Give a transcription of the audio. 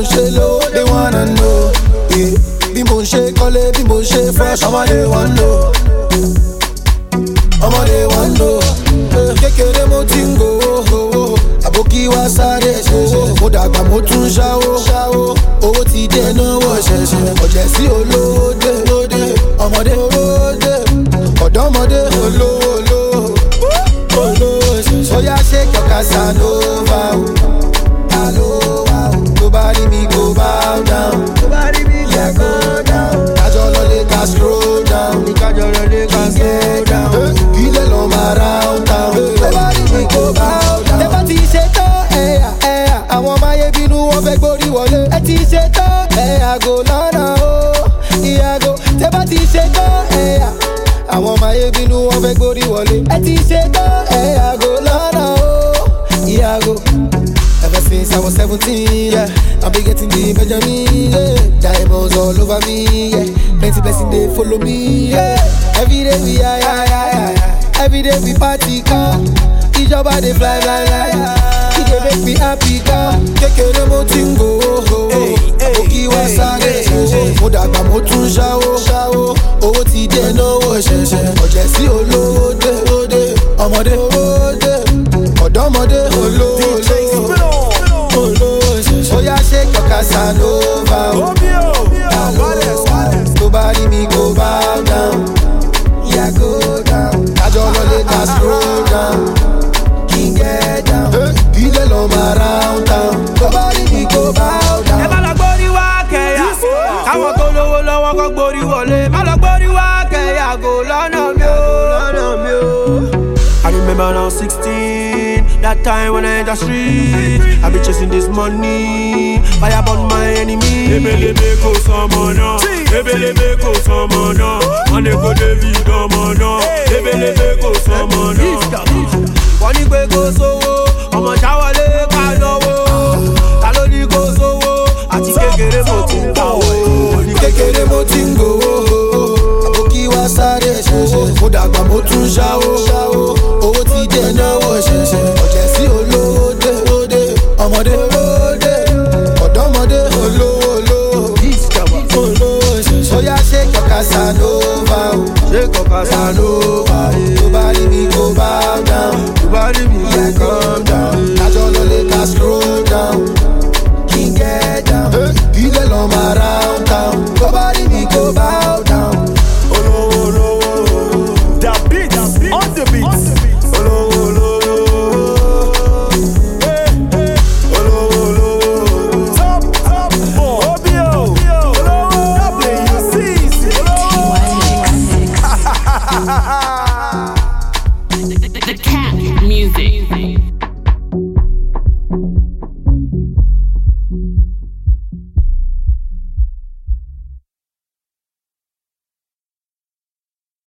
ṣe low, they wanna know. Yeah. Bí mo ṣe kọ́lé, bí mo ṣe fresh, ọmọdé wan know. Ọmọdé wan know. Kékeré mo ti ń go, àbókí wá sáré ṣẹṣẹ. Mo dàgbà mo tún ṣáwó, owó ti dé náwó ṣẹṣẹ. Ọ̀jẹ̀ sí olóde, ọmọdé olóde, ọ̀dọ́mọdé olówó ṣẹṣẹ. Oya shake your Casanova, nobody me go bow down, yeah go down. Kajolole ka scroll down, get down. Kile lo round town, nobody me go bow down. Tẹ́ bá ti ṣe tán, àwọn máyé bínú wọn fẹ́ gbórí wọlé. Ẹ ti ṣe tán, àgò lọ́nà o, ìyàgò. Tẹ́ bá ti ṣe tán, àwọn máyé bínú wọn fẹ́ gbórí wọlé. Ẹ ti ṣe tán, àgò lọ́nà o, ìyàgò. Ever since I was 17, yeah, I've been getting the Benjamin, yeah. Diamonds all over me, yeah. Plenty blessing they follow me, yeah. Every day we every day we party car. Ìjọba dey fly. It dey make me happy car. Kékeré mo ti ń go, àbókí wá sáré. Mo dàgbà mo tún ṣáwó, owó ti dé náwó ṣẹṣẹ. Ọ̀jẹ̀ sí olóde, ọmọdé olóde, ọ̀dọ́mọdé olóde. Oya shake your Casanova, nobody me go bow down, yeah go down. Kajolole ka scroll down, get down. Kile lo round town, nobody me go bow down. Ẹ má lọ gbórí wá kẹ̀yà, káwọn tó lówó lọ́wọ́ kó gbórí wọlé. Má lọ gbórí wá kẹ̀yà, kò lọ́nà mi o. I remember now 16, that time when I hit the street. I be chasing this money, fire burn my enemy. Ebelebe ko samana, ebelebe ko samana. Ane ko David amana, ebelebe ko samana. Wọ́n ní pé kó sówó, ọmọ ṣáwọlé ká lọ́wọ́. Ta ló ní kó sówó, àti kékeré mo ti ń kàwé. Kékeré mo ti ń go, àbókí wá sáré ṣẹṣẹ. Mo dàgbà mo tún ṣáwó, owó ti dé náwó ṣẹṣẹ. Ọ̀jẹ̀ sí olóde, ọmọdé olóde, ọ̀dọ́mọdé olówó ṣẹṣẹ. Oya shake your Casanova,